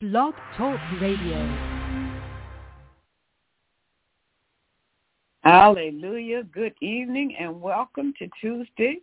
Blog Talk Radio. Hallelujah. Good evening and welcome to Tuesday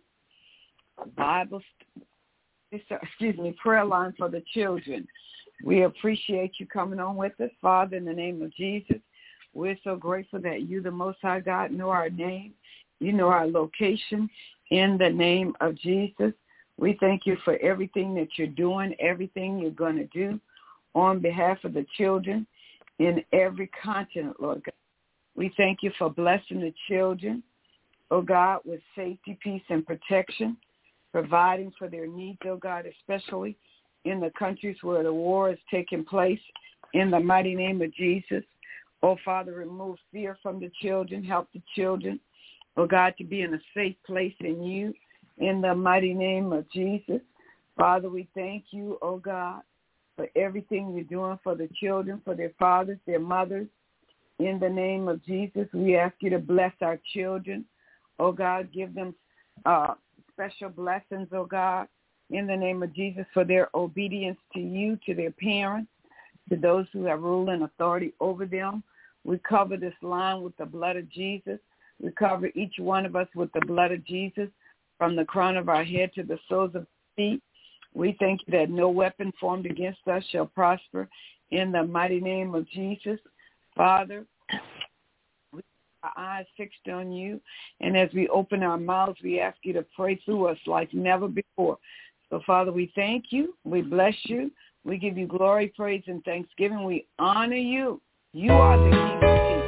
prayer line for the children. We appreciate you coming on with us, Father, in the name of Jesus. We're so grateful that you, the Most High God, know our name. You know our location. In the name of Jesus, we thank you for everything that you're doing, everything you're going to do on behalf of the children in every continent, Lord God. We thank you for blessing the children, oh God, with safety, peace, and protection, providing for their needs, oh God, especially in the countries where the war is taking place, in the mighty name of Jesus. Oh, Father, remove fear from the children, help the children, oh God, to be in a safe place in you, in the mighty name of Jesus. Father, we thank you, oh God, for everything you're doing for the children, for their fathers, their mothers. In the name of Jesus, we ask you to bless our children. Oh, God, give them special blessings, oh, God, in the name of Jesus, for their obedience to you, to their parents, to those who have rule and authority over them. We cover this line with the blood of Jesus. We cover each one of us with the blood of Jesus from the crown of our head to the soles of our feet. We thank you that no weapon formed against us shall prosper in the mighty name of Jesus. Father, we have our eyes fixed on you, and as we open our mouths, we ask you to pray through us like never before. So, Father, we thank you. We bless you. We give you glory, praise, and thanksgiving. We honor you. You are the King of Kings.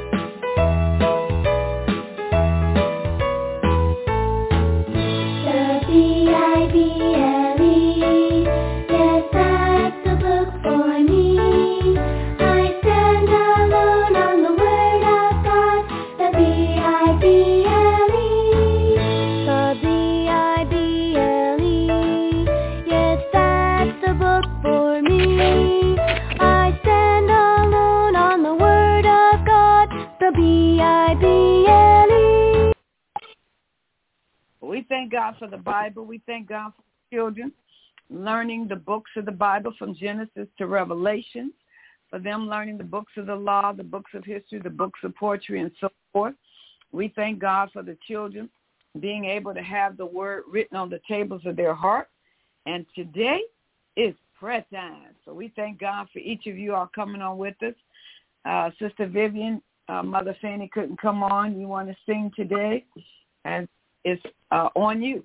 We thank God for the Bible. We thank God for children learning the books of the Bible from Genesis to Revelation, for them learning the books of the law, the books of history, the books of poetry, and so forth. We thank God for the children being able to have the word written on the tables of their heart. And today is prayer time. So we thank God for each of you all coming on with us. Sister Vivian, Mother Fanny couldn't come on. You want to sing today? And it's on you.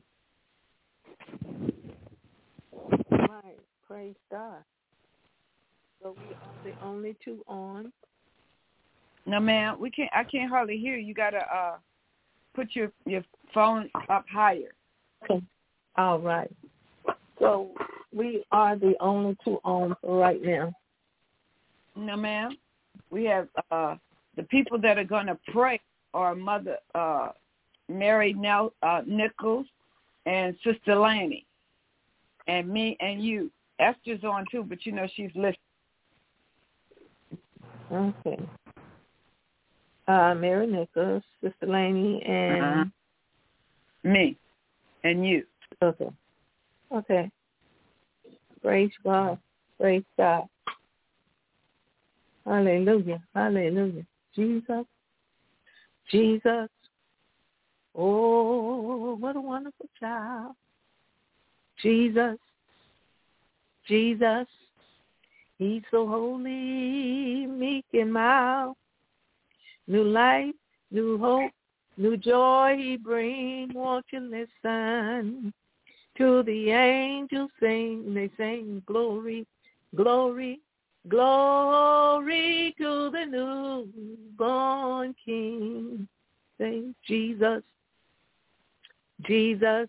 Right. Praise God. So we are the only two on. No, ma'am. I can't hardly hear you. You gotta put your phone up higher. Okay. All right. So we are the only two on for right now. No, ma'am. We have the people that are going to pray are Mother Mary Nichols and Sister Lanny and me and you. Esther's on too, but you know she's listening. Okay. Mary Nichols, Sister Lanny, and me and you. Okay. Okay. Praise God. Praise God. Hallelujah. Hallelujah. Jesus. Jesus. Oh, what a wonderful child. Jesus. Jesus. He's so holy, meek and mild. New life, new hope, new joy he brings. Won't you listen to the angels sing? They sing glory, glory, glory to the newborn King. Sing Jesus, Jesus.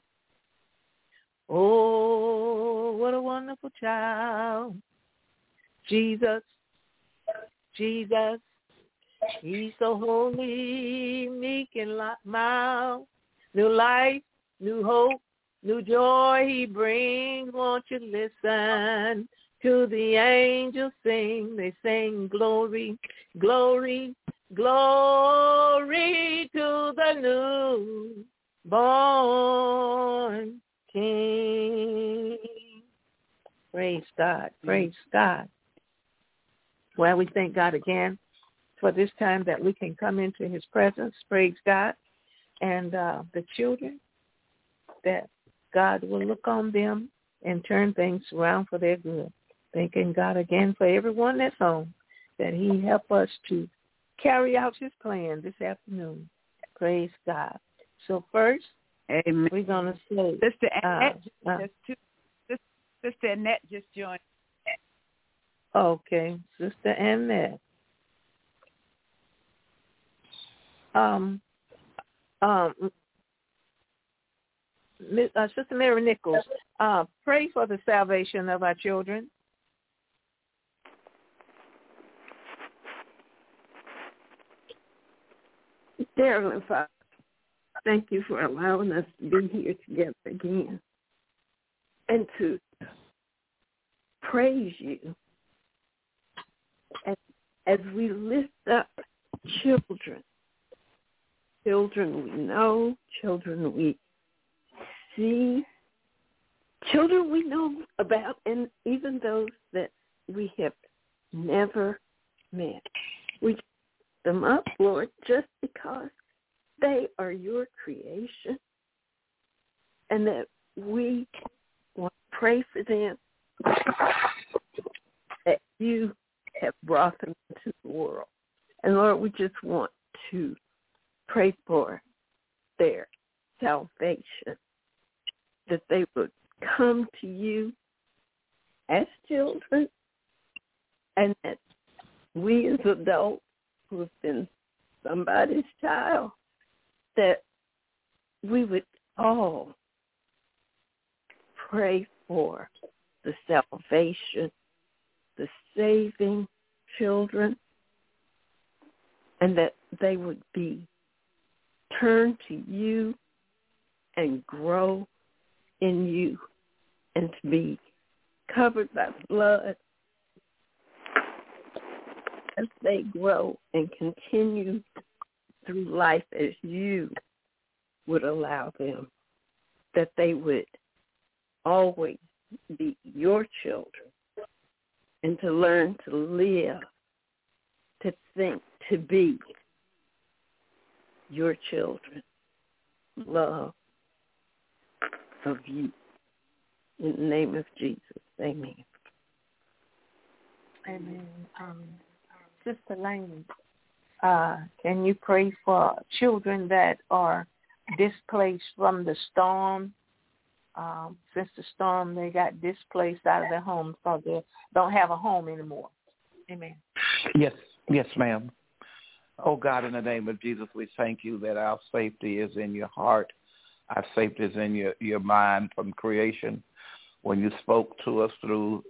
Oh, what a wonderful child. Jesus, Jesus. He's so holy, meek and mild. New life, new hope, new joy he brings. Won't you listen to the angels sing? They sing glory, glory, glory to the newborn King. Praise God, praise God. Well, we thank God again for this time that we can come into his presence. Praise God. And the children, that God will look on them and turn things around for their good. Thanking God again for everyone that's home, that he help us to carry out his plan this afternoon. Praise God. So first, amen. We're going to say, Sister Annette just joined. Okay, Sister Annette. Sister Mary Nichols, pray for the salvation of our children. Dear Heavenly Father, thank you for allowing us to be here together again and to praise you as we lift up children we know, children we see, children we know about, and even those that we have never met. We lift them up, Lord, just because they are your creation, and that we want to pray for them, that you have brought them into the world. And Lord, we just want to pray for their salvation, that they would come to you as children, and that we as adults who have been somebody's child, that we would all pray for the salvation, the saving children, and that they would be turned to you and grow in you and to be covered by blood as they grow and continue through life as you would allow them, that they would always be your children and to learn to live, to think, to be your children, love of you. In the name of Jesus, amen. Amen. Sister Lane, can you pray for children that are displaced from the storm? Since the storm, they got displaced out of their homes because they don't have a home anymore. Amen. Yes, ma'am. Oh, God, in the name of Jesus, we thank you that our safety is in your heart. Our safety is in your mind from creation. When you spoke to us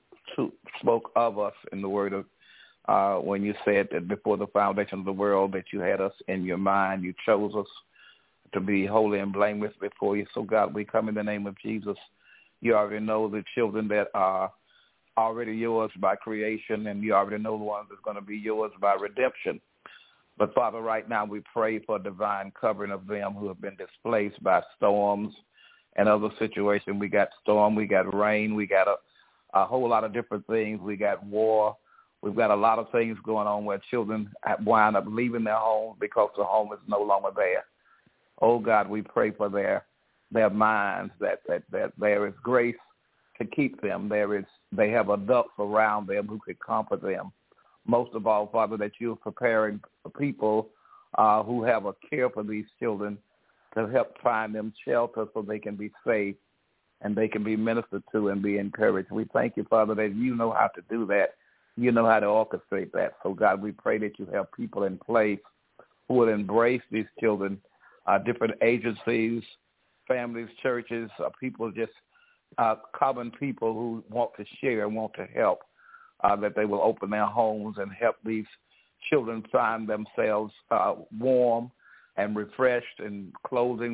spoke of us in the word of, when you said that before the foundation of the world that you had us in your mind, you chose us to be holy and blameless before you. So, God, we come in the name of Jesus. You already know the children that are already yours by creation, and you already know the ones that's going to be yours by redemption. But, Father, right now we pray for divine covering of them who have been displaced by storms and other situations. We got storm, we got rain, we got a whole lot of different things. We got war. We've got a lot of things going on where children wind up leaving their homes because the home is no longer there. Oh, God, we pray for their minds, that there is grace to keep them. They have adults around them who could comfort them. Most of all, Father, that you're preparing people who have a care for these children to help find them shelter so they can be safe and they can be ministered to and be encouraged. We thank you, Father, that you know how to do that. You know how to orchestrate that. So, God, we pray that you have people in place who will embrace these children, different agencies, families, churches, people, just common people who want to share and want to help, that they will open their homes and help these children find themselves warm and refreshed, and clothing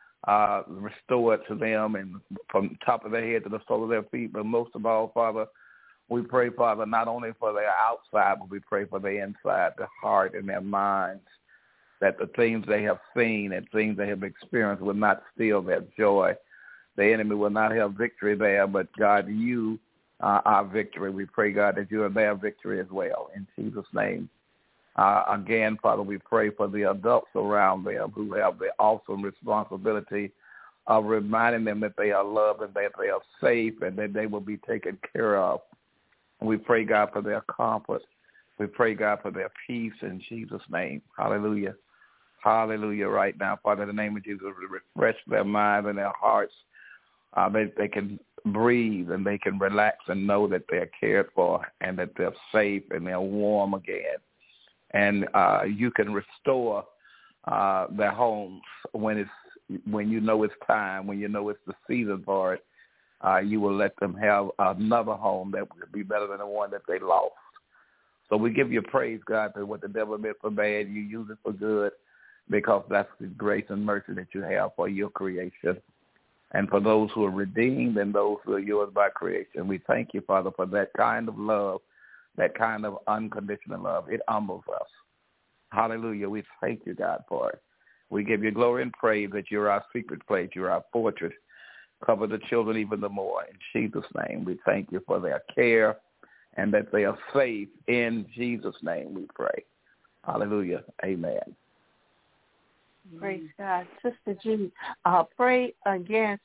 restored to them, and from the top of their head to the sole of their feet. But most of all, Father, we pray, Father, not only for their outside, but we pray for their inside, their heart and their minds, that the things they have seen and things they have experienced will not steal their joy. The enemy will not have victory there, but God, you our victory. We pray, God, that you are their victory as well, in Jesus' name. Again, Father, we pray for the adults around them who have the awesome responsibility of reminding them that they are loved and that they are safe and that they will be taken care of. And we pray, God, for their comfort. We pray, God, for their peace in Jesus' name. Hallelujah. Hallelujah right now. Father, in the name of Jesus, refresh their minds and their hearts. They can breathe and they can relax and know that they're cared for and that they're safe and they're warm again. And you can restore their homes when you know it's time, when you know it's the season for it. You will let them have another home that will be better than the one that they lost. So we give you praise, God, that what the devil meant for bad, you use it for good, because that's the grace and mercy that you have for your creation. And for those who are redeemed and those who are yours by creation, we thank you, Father, for that kind of love, that kind of unconditional love. It humbles us. Hallelujah. We thank you, God, for it. We give you glory and praise that you're our secret place, you're our fortress. Cover the children even the more. In Jesus' name, we thank you for their care and that they are safe. In Jesus' name we pray. Hallelujah. Amen. Praise God. Sister G, pray against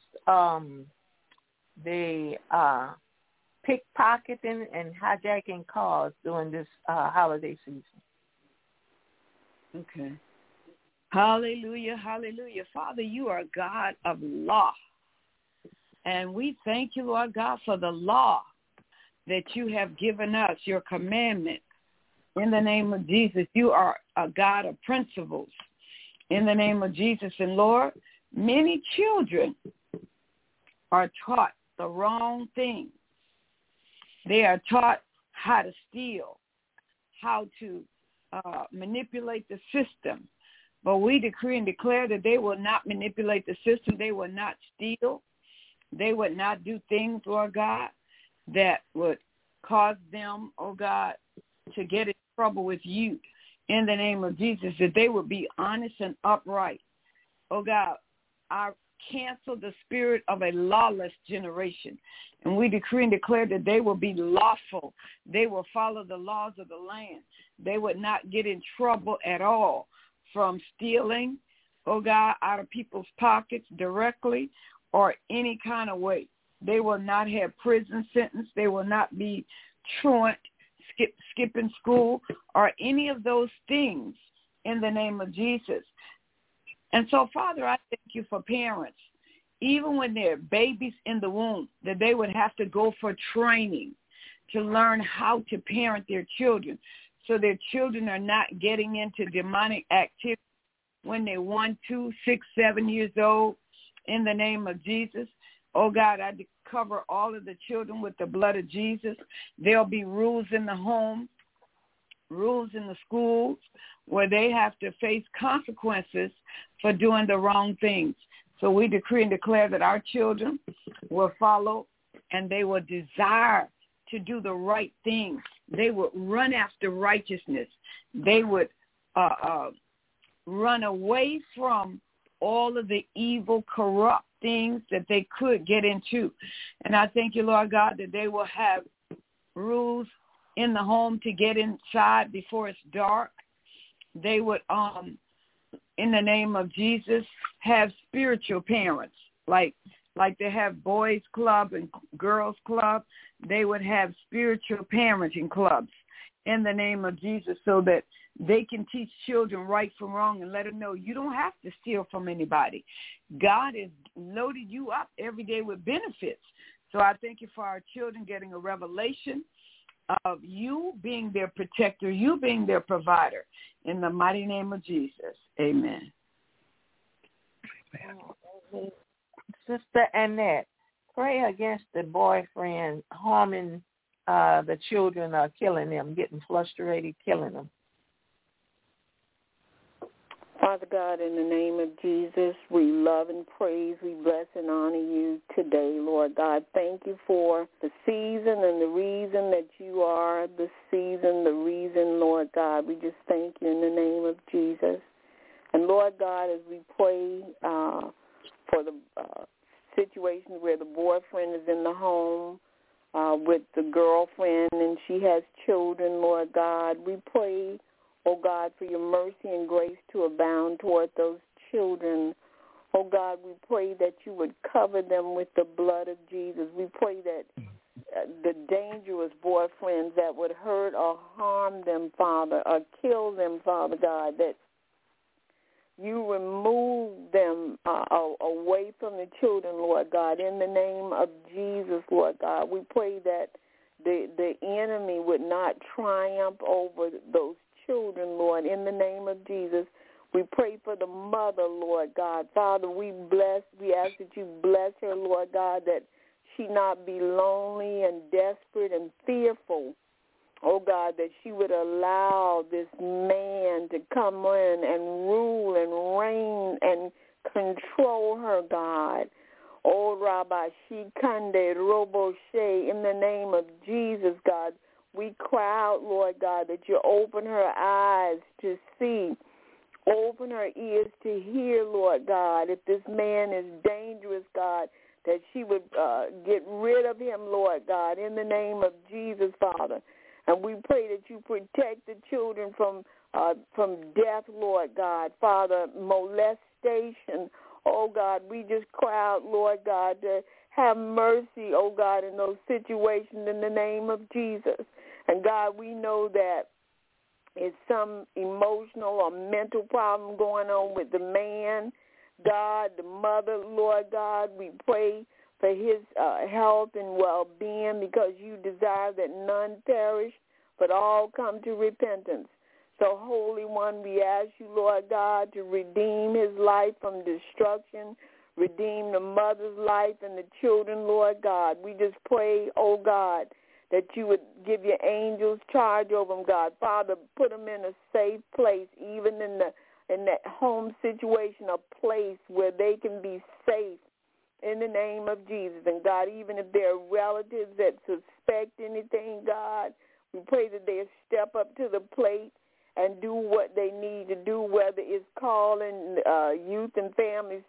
the pickpocketing and hijacking cars during this holiday season. Okay. Hallelujah, hallelujah. Father, you are God of law. And we thank you, Lord God, for the law that you have given us, your commandment. In the name of Jesus, you are a God of principles. In the name of Jesus. And Lord, many children are taught the wrong things. They are taught how to steal, how to manipulate the system. But we decree and declare that they will not manipulate the system. They will not steal. They would not do things, Lord God, that would cause them, oh God, to get in trouble with you. In the name of Jesus, that they would be honest and upright. Oh God, I cancel the spirit of a lawless generation. And we decree and declare that they will be lawful. They will follow the laws of the land. They would not get in trouble at all from stealing, oh God, out of people's pockets directly or any kind of way. They will not have prison sentence. They will not be truant, skipping school, or any of those things in the name of Jesus. And so, Father, I thank you for parents, even when they're babies in the womb, that they would have to go for training to learn how to parent their children so their children are not getting into demonic activity when they're 1, 2, 6, 7 years old. In the name of Jesus. Oh, God, I cover all of the children with the blood of Jesus. There'll be rules in the home, rules in the schools, where they have to face consequences for doing the wrong things. So we decree and declare that our children will follow and they will desire to do the right things. They would run after righteousness. They would run away from all of the evil, corrupt things that they could get into. And I thank you, Lord God, that they will have rules in the home to get inside before it's dark. They would, in the name of Jesus, have spiritual parents, like they have boys club and girls club. They would have spiritual parenting clubs in the name of Jesus, so that they can teach children right from wrong and let them know you don't have to steal from anybody. God has loaded you up every day with benefits. So I thank you for our children getting a revelation of you being their protector, you being their provider. In the mighty name of Jesus, amen. Amen. Sister Annette, pray against the boyfriend harming the children, killing them, getting frustrated, killing them. Father God, in the name of Jesus, we love and praise, we bless and honor you today, Lord God. Thank you for the season and the reason that you are the season, the reason, Lord God. We just thank you in the name of Jesus. And, Lord God, as we pray for the situation where the boyfriend is in the home, with the girlfriend, and she has children, Lord God. We pray, oh God, for your mercy and grace to abound toward those children. Oh God, we pray that you would cover them with the blood of Jesus. We pray that the dangerous boyfriends that would hurt or harm them, Father, or kill them, Father God, that you remove them away from the children, Lord God, in the name of Jesus, Lord God. We pray that the enemy would not triumph over those children, Lord, in the name of Jesus. We pray for the mother, Lord God. Father, we ask that you bless her, Lord God, that she not be lonely and desperate and fearful. Oh, God, that she would allow this man to come in and rule and reign and control her, God. Oh, Rabbi Shikande Robo She, in the name of Jesus, God, we cry out, Lord God, that you open her eyes to see, open her ears to hear, Lord God. If this man is dangerous, God, that she would get rid of him, Lord God, in the name of Jesus, Father. And we pray that you protect the children from death, Lord God. Father, molestation. Oh, God, we just cry out, Lord God, to have mercy, oh, God, in those situations in the name of Jesus. And, God, we know that it's some emotional or mental problem going on with the man. God, the mother, Lord God, we pray for his health and well-being, because you desire that none perish, but all come to repentance. So, Holy One, we ask you, Lord God, to redeem his life from destruction, redeem the mother's life and the children, Lord God. We just pray, oh God, that you would give your angels charge over them, God. Father, put them in a safe place, even in that home situation, a place where they can be safe. In the name of Jesus. And, God, even if there are relatives that suspect anything, God, we pray that they step up to the plate and do what they need to do, whether it's calling youth and family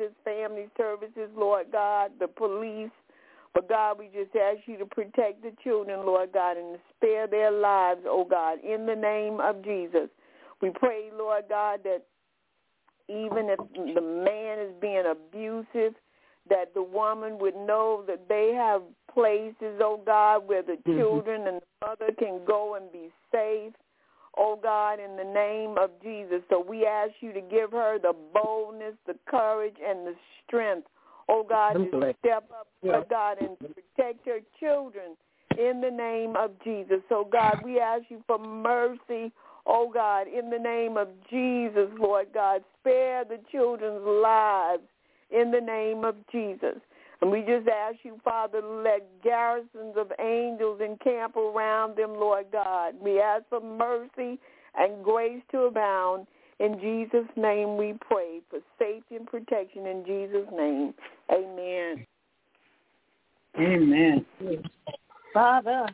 services, Lord God, the police. But, God, we just ask you to protect the children, Lord God, and to spare their lives, oh, God, in the name of Jesus. We pray, Lord God, that even if the man is being abusive, that the woman would know that they have places, oh, God, where the children and the mother can go and be safe, oh, God, in the name of Jesus. So we ask you to give her the boldness, the courage, and the strength, oh, God, to step up, oh, God, and protect her children in the name of Jesus. So, God, we ask you for mercy, oh, God, in the name of Jesus, Lord God. Spare the children's lives in the name of Jesus. And we just ask you, Father, to let garrisons of angels encamp around them, Lord God. We ask for mercy and grace to abound. In Jesus' name we pray for safety and protection. In Jesus' name, amen. Amen. Father,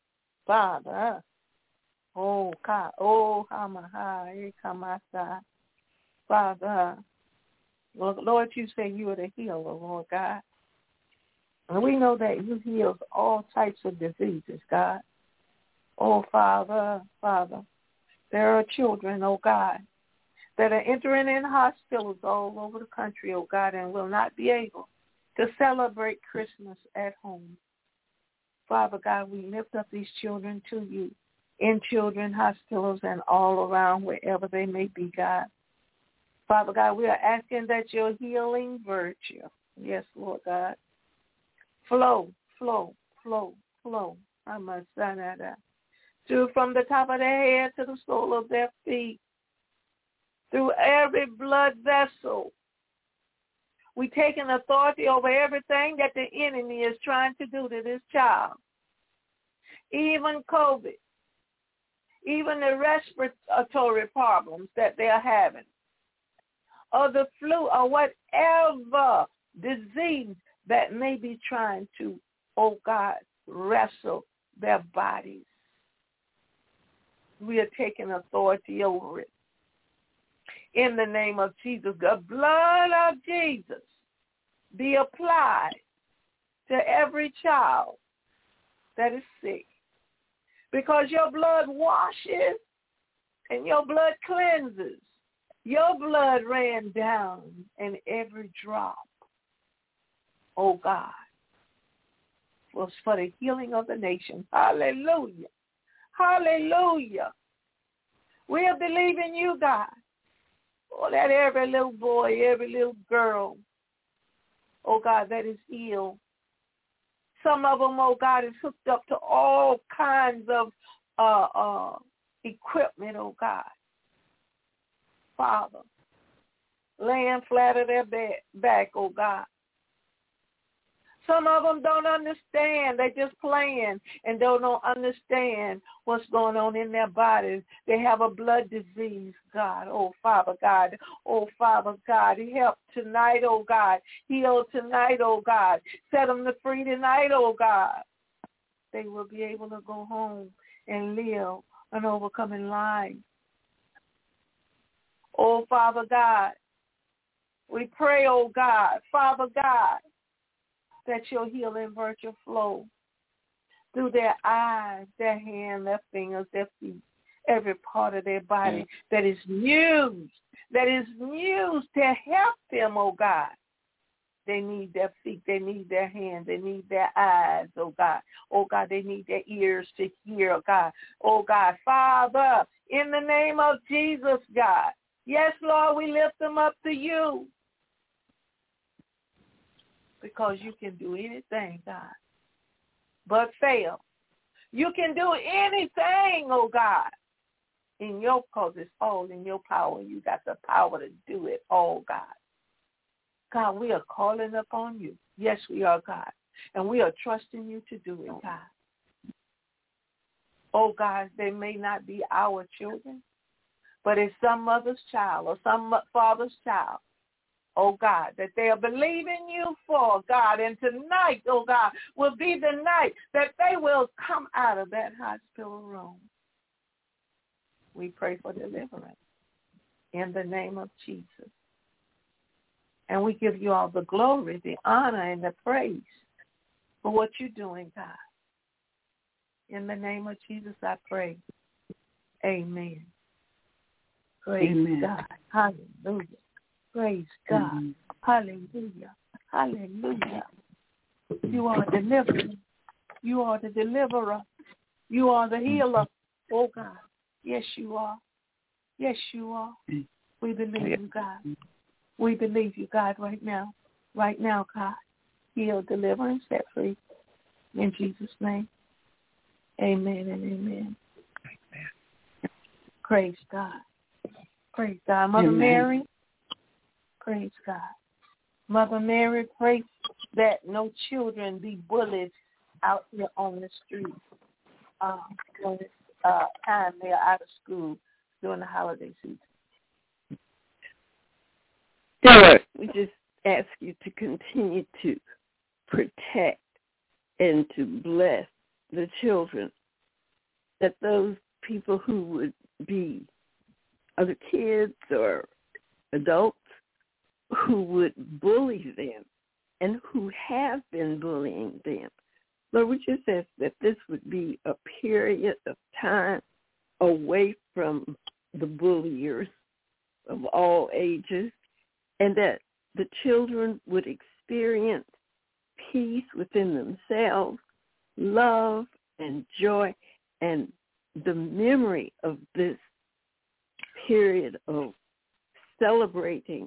oh, Hamaha, Kamasa, Father, Lord, you say you are the healer, Lord God. And we know that you heal all types of diseases, God. Oh, Father, there are children, oh, God, that are entering in hospitals all over the country, oh, God, and will not be able to celebrate Christmas at home. Father God, we lift up these children to you in children's hospitals and all around wherever they may be, God. Father God, we are asking that your healing virtue, yes, Lord God, flow, I'm a son of that, through from the top of their head to the sole of their feet, through every blood vessel. We take an authority over everything that the enemy is trying to do to this child, even COVID, even the respiratory problems that they're having, or the flu, or whatever disease that may be trying to, oh God, wrestle their bodies. We are taking authority over it. In the name of Jesus, the blood of Jesus be applied to every child that is sick. Because your blood washes and your blood cleanses. Your blood ran down, and every drop, oh God, was for the healing of the nation. Hallelujah. Hallelujah. We are believing you, God. Oh, that every little boy, every little girl, oh God, that is ill. Some of them, oh God, is hooked up to all kinds of equipment, oh God. Father, laying flat on their back, oh God. Some of them don't understand. They're just playing and don't understand what's going on in their bodies. They have a blood disease, God. Oh, Father God. Oh, Father God. Help tonight, oh God. Heal tonight, oh God. Set them free tonight, oh God. They will be able to go home and live an overcoming life. Oh, Father God. We pray, oh God. Father God, that your healing virtue flow through their eyes, their hands, their fingers, their feet, every part of their body that is used to help them, oh God. They need their feet, they need their hands, they need their eyes, oh God. Oh God, they need their ears to hear, oh God. Oh God, Father, in the name of Jesus, God. Yes, Lord, we lift them up to you. Because you can do anything, God, but fail. You can do anything, oh God, because it's all in your power. You got the power to do it all, God. God, we are calling upon you. Yes, we are, God, and we are trusting you to do it, God. Oh, God, they may not be our children, but it's some mother's child or some father's child. Oh, God, that they are believing you for, God. And tonight, oh, God, will be the night that they will come out of that hospital room. We pray for deliverance in the name of Jesus. And we give you all the glory, the honor, and the praise for what you're doing, God. In the name of Jesus, I pray. Amen. Praise God. Hallelujah. Praise God. Hallelujah. Hallelujah. You are the deliverer. You are the deliverer. You are the healer. Oh, God. Yes, you are. Yes, you are. We believe you, God. We believe you, God, right now. Right now, God. Heal, deliver, and set free. In Jesus' name. Amen and amen. Amen. Praise God. Praise God. Mother Mary. Praise God. Mother Mary, pray that no children be bullied out here on the street during this time they're out of school during the holiday season. Lord, we just ask you to continue to protect and to bless the children, that those people who would be other kids or adults who would bully them and who have been bullying them. Lord, we just ask that this would be a period of time away from the bulliers of all ages, and that the children would experience peace within themselves, love and joy, and the memory of this period of celebrating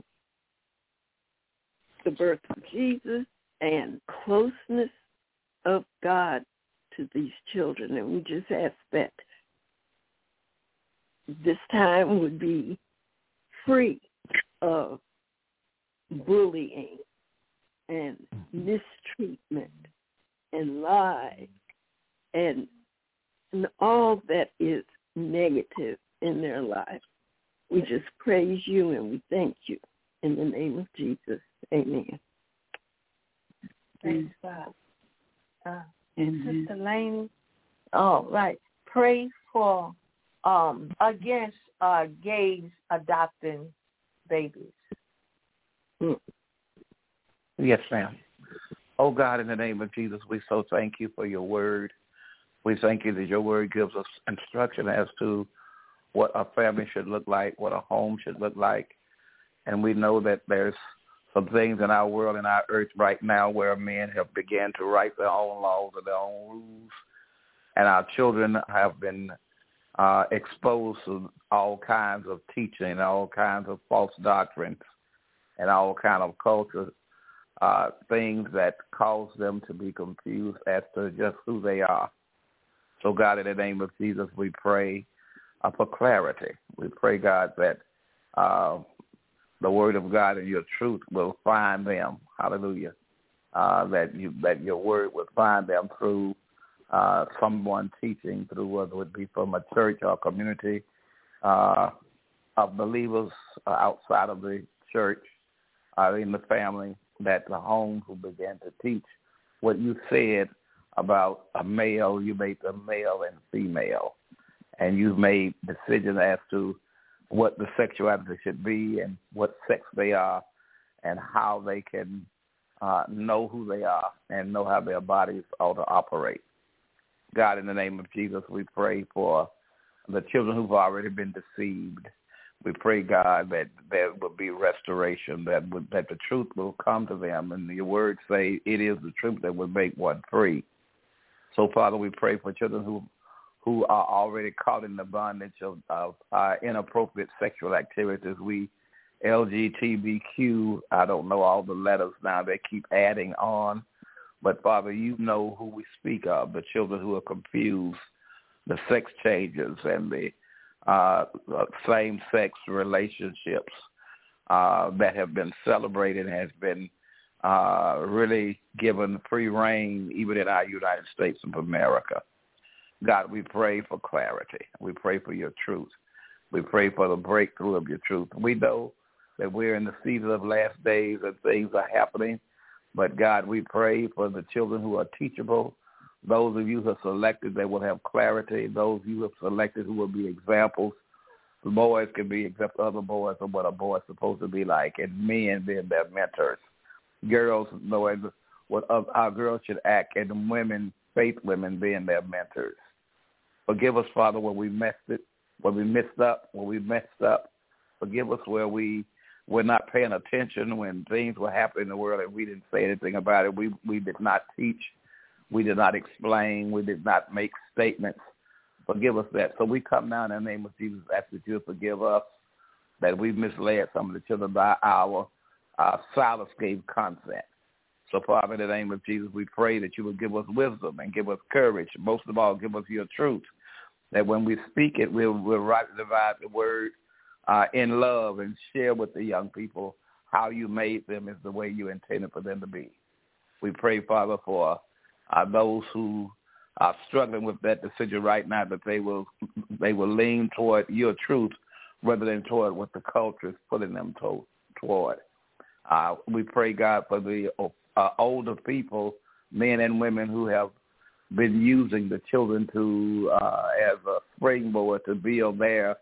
the birth of Jesus and closeness of God to these children. And we just ask that this time would be free of bullying and mistreatment and lies and all that is negative in their life. We just praise you and we thank you in the name of Jesus. Amen. Thanks, God. Sister Laney, all right. Pray for against gays adopting babies. Yes, ma'am. Oh, God, in the name of Jesus, we so thank you for your word. We thank you that your word gives us instruction as to what a family should look like, what a home should look like. And we know that there's some things in our world, in our earth right now, where men have begun to write their own laws and their own rules. And our children have been exposed to all kinds of teaching, all kinds of false doctrines, and all kinds of culture things that cause them to be confused as to just who they are. So, God, in the name of Jesus, we pray for clarity. We pray, God, that the word of God and your truth will find them. Hallelujah. That your word will find them through someone teaching, through whether it be from a church or a community of believers outside of the church, in the family, that the homes will begin to teach what you said about a male. You made them male and female, and you've made decisions as to what the sexuality should be and what sex they are and how they can know who they are and know how their bodies ought to operate. God, in the name of Jesus, we pray for the children who've already been deceived. We pray, God, that there will be restoration, that the truth will come to them. And your words say it is the truth that will make one free. So, Father, we pray for children who are already caught in the bondage of inappropriate sexual activities. We, LGBTQ, I don't know all the letters now, they keep adding on. But, Father, you know who we speak of, the children who are confused, the sex changes and the same-sex relationships that have been celebrated and has been really given free reign even in our United States of America. God, we pray for clarity. We pray for your truth. We pray for the breakthrough of your truth. We know that we're in the season of last days and things are happening. But, God, we pray for the children who are teachable, those of you who are selected that will have clarity, those of you who have selected who will be examples. The boys can be example other boys of what a boy is supposed to be like, and men being their mentors. Girls knowing what our girls should act, and women, faith women, being their mentors. Forgive us, Father, when we messed up. Forgive us where we were not paying attention when things were happening in the world and we didn't say anything about it. We did not teach. We did not explain. We did not make statements. Forgive us that. So we come now in the name of Jesus, ask that you forgive us, that we misled some of the children by our silence gave consent. So, Father, in the name of Jesus, we pray that you will give us wisdom and give us courage. Most of all, give us your truth, that when we speak it, we'll rightly divide the word in love and share with the young people how you made them is the way you intended for them to be. We pray, Father, for those who are struggling with that decision right now, that they will lean toward your truth rather than toward what the culture is putting them toward. We pray, God, for the older people, men and women who have been using the children to as a springboard to build their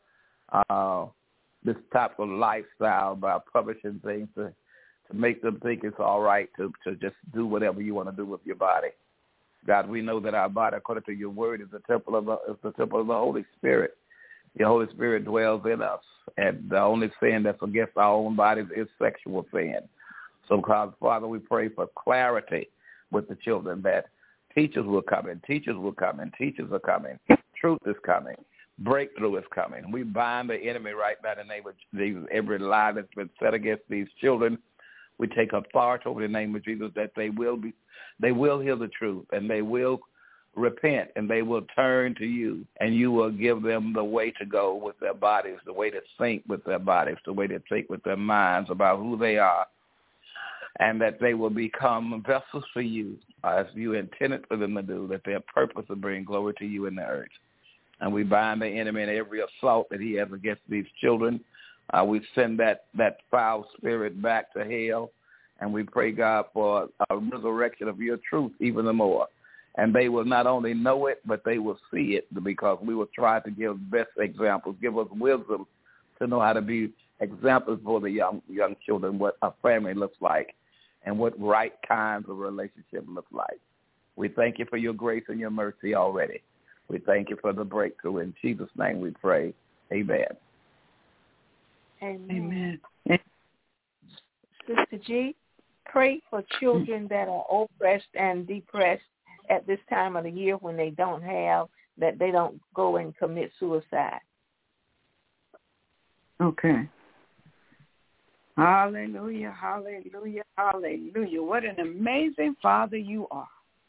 this type of lifestyle by publishing things to make them think it's all right to just do whatever you want to do with your body. God, we know that our body, according to your word, is the temple of the Holy Spirit. Your Holy Spirit dwells in us, and the only sin that's against our own bodies is sexual sin. So, Father, we pray for clarity with the children, that teachers will come in, teachers are coming, truth is coming, breakthrough is coming. We bind the enemy right now in the name of Jesus. Every lie that's been set against these children, we take authority over the name of Jesus, that they will hear the truth, and they will repent, and they will turn to you, and you will give them the way to go with their bodies, the way to think with their bodies, the way to think with their minds about who they are, and that they will become vessels for you as you intended for them to do, that their purpose will bring glory to you in the earth. And we bind the enemy in every assault that he has against these children. We send that foul spirit back to hell, and we pray, God, for a resurrection of your truth even the more. And they will not only know it, but they will see it, because we will try to give best examples. Give us wisdom to know how to be examples for the young children, what a family looks like and what right kinds of relationship look like. We thank you for your grace and your mercy already. We thank you for the breakthrough. In Jesus' name we pray. Amen. Amen. Sister G, pray for children that are oppressed and depressed at this time of the year when they don't have, that they don't go and commit suicide. Okay. Hallelujah, hallelujah, hallelujah. What an amazing Father you are.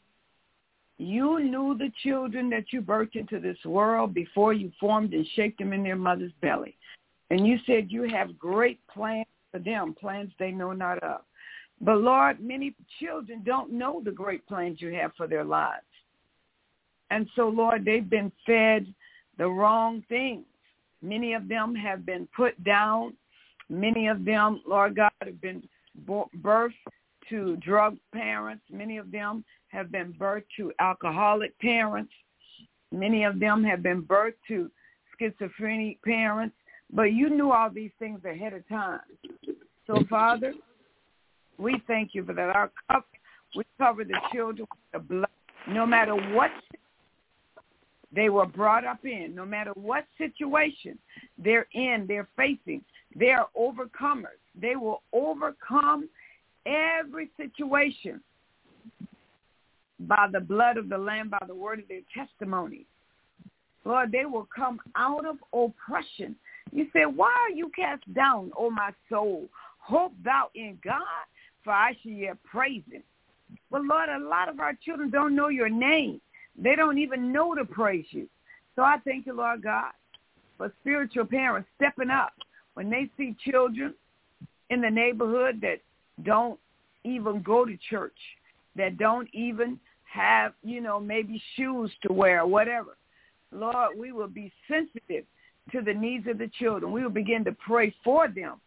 You knew the children that you birthed into this world before you formed and shaped them in their mother's belly. And you said you have great plans for them, plans they know not of. But, Lord, many children don't know the great plans you have for their lives. And so, Lord, they've been fed the wrong things. Many of them have been put down. Many of them, Lord God, have been birthed to drug parents. Many of them have been birthed to alcoholic parents. Many of them have been birthed to schizophrenic parents. But you knew all these things ahead of time. So, Father, we thank you for that. We cover the children with the blood. No matter what they were brought up in, no matter what situation they're in, they're facing, they are overcomers. They will overcome every situation by the blood of the Lamb, by the word of their testimony. Lord, they will come out of oppression. You say, why are you cast down, O my soul? Hope thou in God, for I shall yet praise him. But, Lord, a lot of our children don't know your name. They don't even know to praise you. So I thank you, Lord God, for spiritual parents stepping up when they see children in the neighborhood that don't even go to church, that don't even have, maybe shoes to wear or whatever. Lord, we will be sensitive to the needs of the children. We will begin to pray for them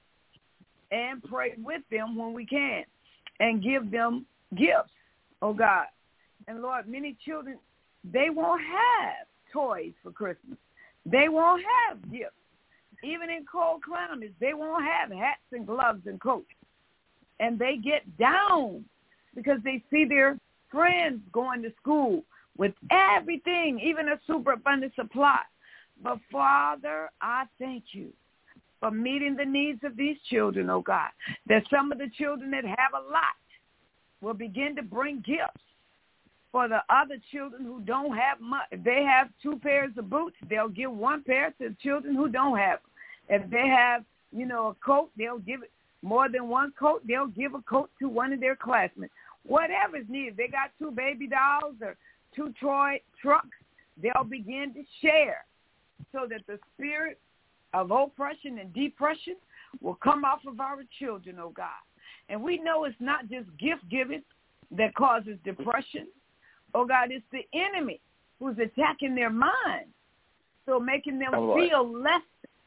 and pray with them when we can and give them gifts, oh God. And Lord, many children, they won't have toys for Christmas. They won't have gifts. Even in cold climates, they won't have hats and gloves and coats. And they get down because they see their friends going to school with everything, even a superabundant supply. But, Father, I thank you for meeting the needs of these children, oh God, that some of the children that have a lot will begin to bring gifts for the other children who don't have much. If they have 2 pairs of boots, they'll give 1 pair to the children who don't have them. If they have, a coat, they'll give it more than 1 coat. They'll give a coat to one of their classmates. Whatever is needed. They got 2 baby dolls or 2 toy trucks. They'll begin to share so that the spirit of oppression and depression will come off of our children, oh God. And we know it's not just gift giving that causes depression. Oh God, it's the enemy who's attacking their minds. So making them feel less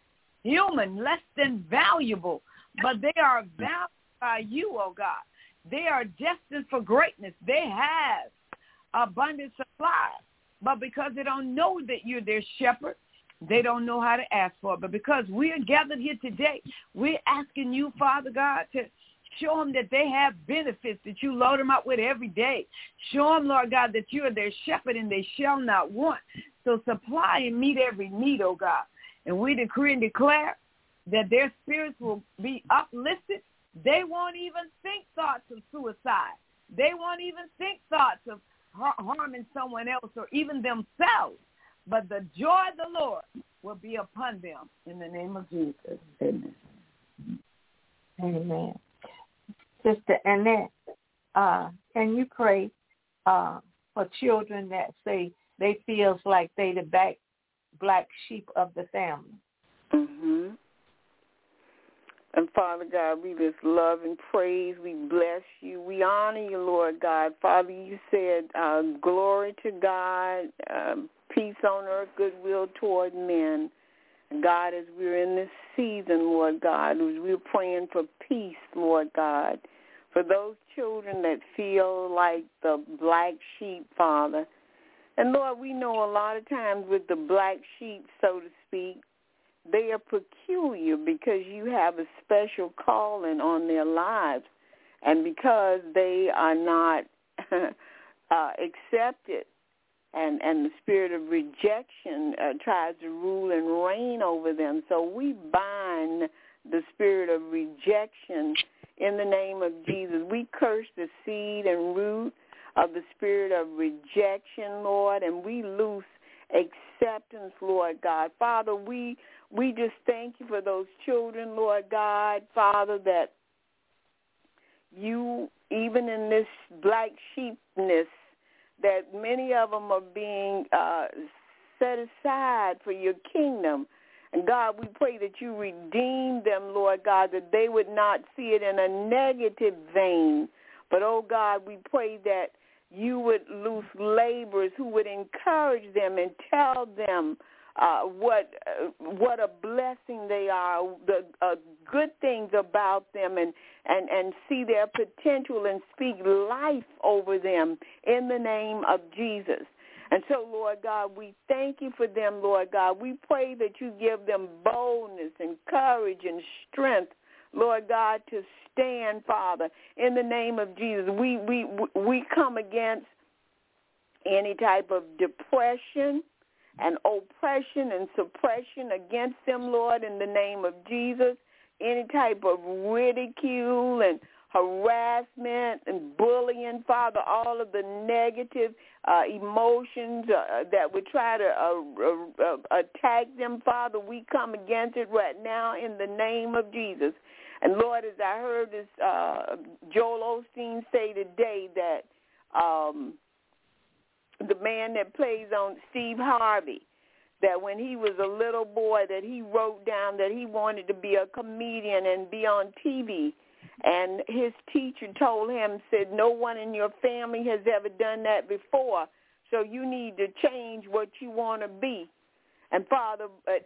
human, less than valuable. But they are valued by you, oh God. They are destined for greatness. They have abundant supply. But because they don't know that you're their shepherd, they don't know how to ask for it. But because we are gathered here today, we're asking you, Father God, to show them that they have benefits that you load them up with every day. Show them, Lord God, that you are their shepherd and they shall not want. So supply and meet every need, oh God. And we decree and declare that their spirits will be uplifted. They won't even think thoughts of suicide. They won't even think thoughts of harming someone else or even themselves. But the joy of the Lord will be upon them in the name of Jesus. Amen. Amen. Sister Annette, can you pray for children that say they feels like they the black sheep of the family? Mm-hmm. And Father God, we just love and praise. We bless you. We honor you, Lord God. Father, you said glory to God, peace on earth, goodwill toward men. And God, as we're in this season, Lord God, as we're praying for peace, Lord God, for those children that feel like the black sheep, Father. And, Lord, we know a lot of times with the black sheep, so to speak, they are peculiar because you have a special calling on their lives. And because they are not accepted and the spirit of rejection tries to rule and reign over them. So we bind the spirit of rejection in the name of Jesus. We curse the seed and root of the spirit of rejection, Lord, and we loose acceptance, Lord God. Father, we just thank you for those children, Lord God, Father, that you, even in this black sheepness, that many of them are being set aside for your kingdom. And God, we pray that you redeem them, Lord God, that they would not see it in a negative vein. But, oh God, we pray that you would loose laborers who would encourage them and tell them what a blessing they are, the good things about them, and see their potential and speak life over them in the name of Jesus. And so, Lord God, we thank you for them, Lord God. We pray that you give them boldness and courage and strength, Lord God, to stand, Father, in the name of Jesus. We come against any type of depression and oppression and suppression against them, Lord, in the name of Jesus. Any type of ridicule and harassment and bullying, Father, all of the negative emotions that would try to attack them, Father, we come against it right now in the name of Jesus. And, Lord, as I heard this Joel Osteen say today that the man that plays on Steve Harvey, that when he was a little boy that he wrote down that he wanted to be a comedian and be on TV. And his teacher told him, said, no one in your family has ever done that before, so you need to change what you want to be. And, Father,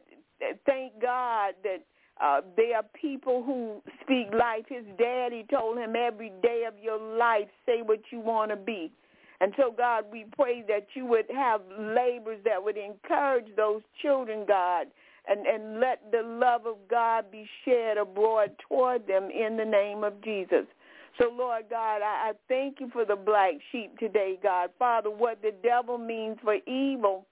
thank God that there are people who speak life. His daddy told him every day of your life, say what you want to be. And so, God, we pray that you would have labors that would encourage those children, God, and let the love of God be shed abroad toward them in the name of Jesus. So, Lord God, I thank you for the black sheep today, God. Father, what the devil means for evil,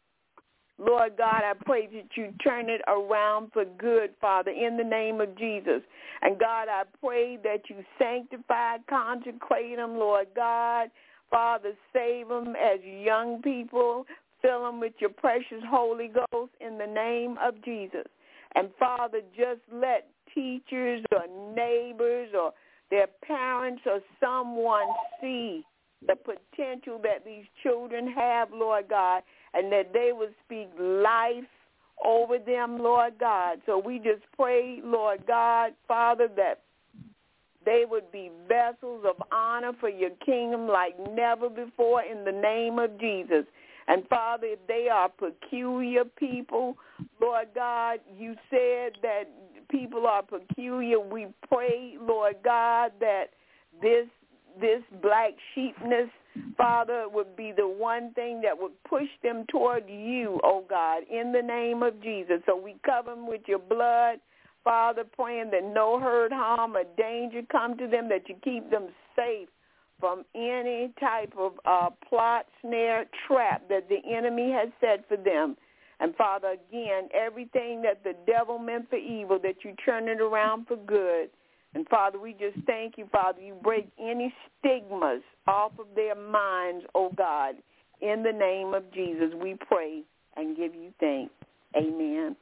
Lord God, I pray that you turn it around for good, Father, in the name of Jesus. And, God, I pray that you sanctify, consecrate them, Lord God. Father, save them as young people. Fill them with your precious Holy Ghost in the name of Jesus. And, Father, just let teachers or neighbors or their parents or someone see the potential that these children have, Lord God, and that they will speak life over them, Lord God. So we just pray, Lord God, Father, that they would be vessels of honor for your kingdom like never before in the name of Jesus. And, Father, if they are peculiar people, Lord God, you said that people are peculiar. We pray, Lord God, that this black sheepness, Father, would be the one thing that would push them toward you, oh God, in the name of Jesus. So we cover them with your blood, Father, praying that no hurt, harm, or danger come to them, that you keep them safe from any type of plot, snare, trap that the enemy has set for them. And, Father, again, everything that the devil meant for evil, that you turn it around for good. And, Father, we just thank you, Father. You break any stigmas off of their minds, oh God. In the name of Jesus, we pray and give you thanks. Amen.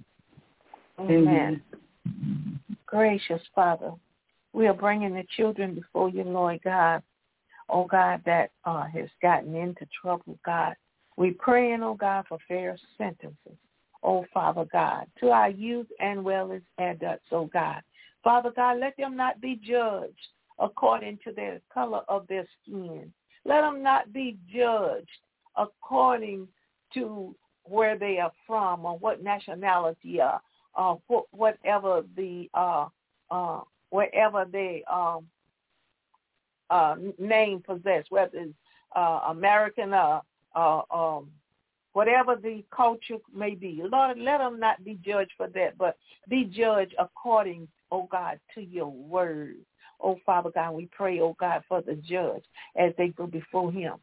Amen. Gracious Father, we are bringing the children before you, Lord God. Oh, God, that has gotten into trouble, God. We praying, oh, God, for fair sentences, oh, Father God, to our youth and well as adults, oh, God. Father God, let them not be judged according to the color of their skin. Let them not be judged according to where they are from or what nationality or whatever the wherever they name possess, whether it's American or whatever the culture may be. Lord, let them not be judged for that, but be judged according, oh God, to your word. Oh, Father God, we pray, oh God, for the judge as they go before him.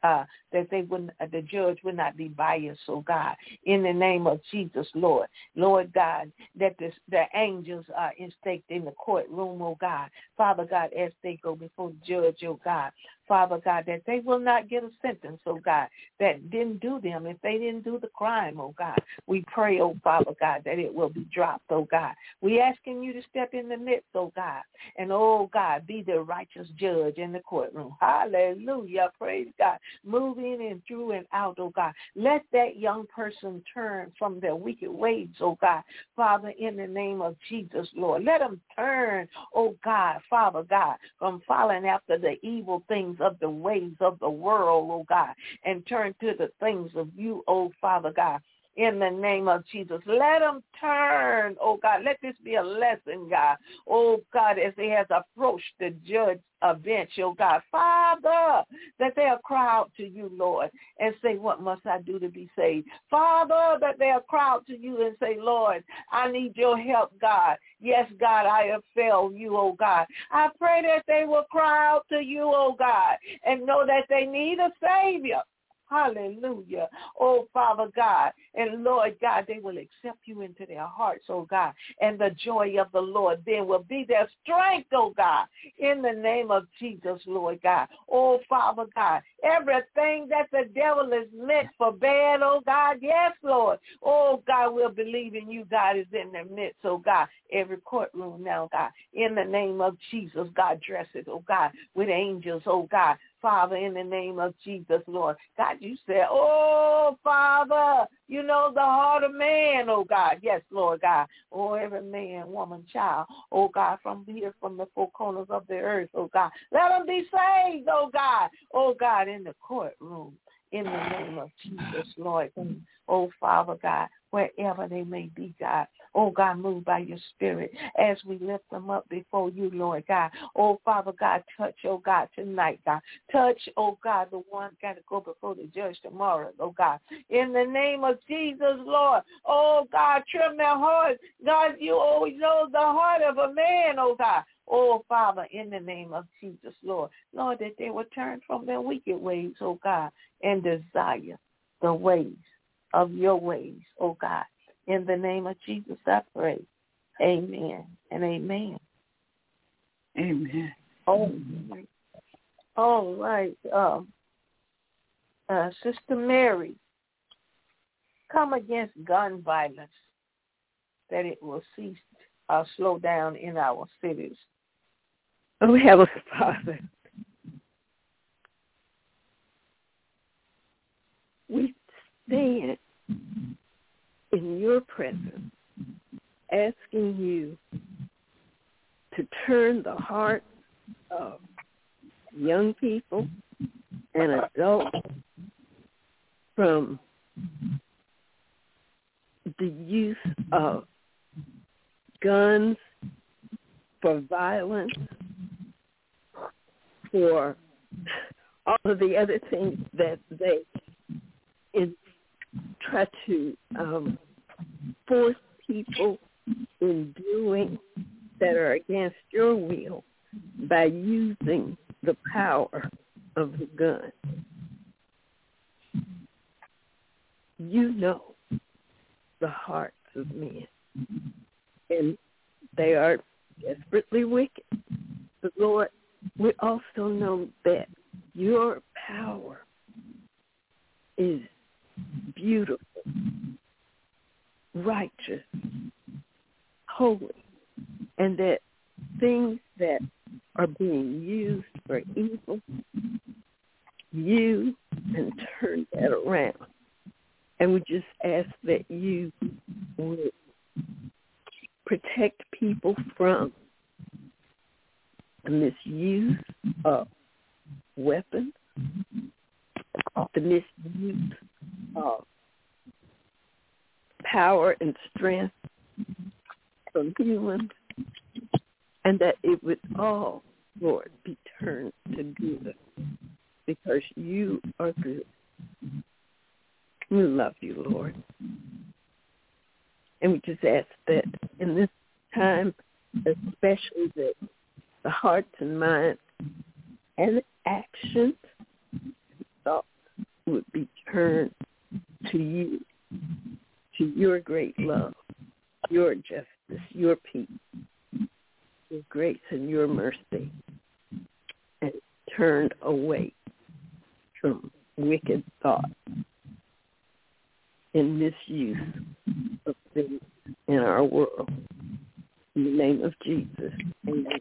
that the judge would not be biased, oh God, in the name of Jesus, Lord. Lord God, that the angels are staked in the courtroom, oh God. Father God, as they go before the judge, oh God. Father God, that they will not get a sentence, oh God, that didn't do them if they didn't do the crime, oh God. We pray, oh Father God, that it will be dropped, oh God. We asking you to step in the midst, oh God, and oh God, be the righteous judge in the courtroom. Hallelujah. Praise God. Move in and through and out, oh God. Let that young person turn from their wicked ways, oh God. Father, in the name of Jesus, Lord, let them turn, oh God, Father God, from following after the evil things of the ways of the world, oh God, and turn to the things of you, oh Father God. In the name of Jesus, let them turn, oh God. Let this be a lesson, God, oh God, as they has approached the judge bench, oh God, Father, that they'll cry out to you, Lord, and say, what must I do to be saved? Father, that they'll cry out to you and say, Lord, I need your help, God. Yes, God, I have failed you, oh God. I pray that they will cry out to you, oh God, and know that they need a Savior. Hallelujah. Oh, Father God. And Lord God, they will accept you into their hearts, oh God. And the joy of the Lord then will be their strength, oh God. In the name of Jesus, Lord God. Oh, Father God. Everything that the devil is meant for bad, oh God. Yes, Lord. Oh, God, we'll believe in you, God, is in their midst, oh God. Every courtroom now, God. In the name of Jesus, God, dress it, oh God, with angels, oh God. Father, in the name of Jesus, Lord. God, you said, oh, Father, you know the heart of man, oh God. Yes, Lord God. Oh, every man, woman, child, oh God, from here, from the four corners of the earth, oh God. Let them be saved, oh God. Oh God, in the courtroom. In the name of Jesus, Lord. Oh, Father God, wherever they may be, God. Oh, God, move by your spirit as we lift them up before you, Lord God. Oh, Father God, touch, oh, God, tonight, God. Touch, oh, God, the one got to go before the judge tomorrow, oh, God. In the name of Jesus, Lord. Oh, God, trim their heart. God, you always know the heart of a man, oh, God. Oh, Father, in the name of Jesus, Lord. Lord, that they will turn from their wicked ways, oh, God, and desire the ways of your ways, oh, God. In the name of Jesus, I pray. Amen and amen. Amen. All right. Sister Mary, come against gun violence, that it will cease or slow down in our cities. Oh, Heavenly Father, we stand in your presence, asking you to turn the hearts of young people and adults from the use of guns for violence, for all of the other things that they try to force people in doing that are against your will by using the power of the gun. You know the hearts of men, and they are desperately wicked. But Lord, we also know that your power is beautiful, righteous, holy, and that things that are being used for evil, you can turn that around. And we just ask that you would protect people from the misuse of weapons, the misuse of power and strength from humans, and that it would all, Lord, be turned to good, because you are good. We love you, Lord. And we just ask that in this time, especially that the hearts and minds and actions, thoughts would be turned to you, to your great love, your justice, your peace, your grace and your mercy, and turned away from wicked thoughts and misuse of things in our world. In the name of Jesus, amen.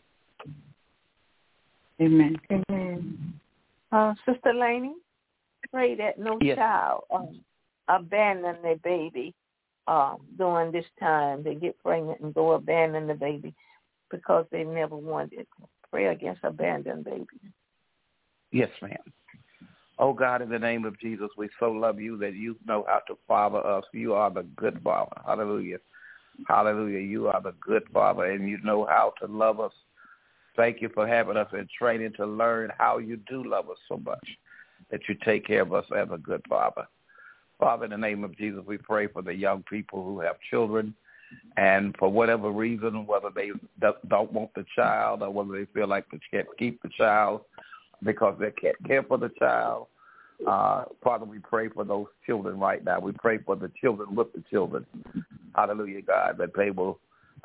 Amen. Amen. Sister Laney, pray that no child abandon their baby during this time. They get pregnant and go abandon the baby because they never wanted it. Pray against abandoned babies. Yes, ma'am. Oh, God, in the name of Jesus, we so love you that you know how to father us. You are the good Father. Hallelujah. Hallelujah. You are the good Father, and you know how to love us. Thank you for having us in training to learn how you do love us so much, that you take care of us as a good Father. Father, in the name of Jesus, we pray for the young people who have children, and for whatever reason, whether they don't want the child or whether they feel like they can't keep the child because they can't care for the child, Father, we pray for those children right now. We pray for the children with the children. Hallelujah, God, that they will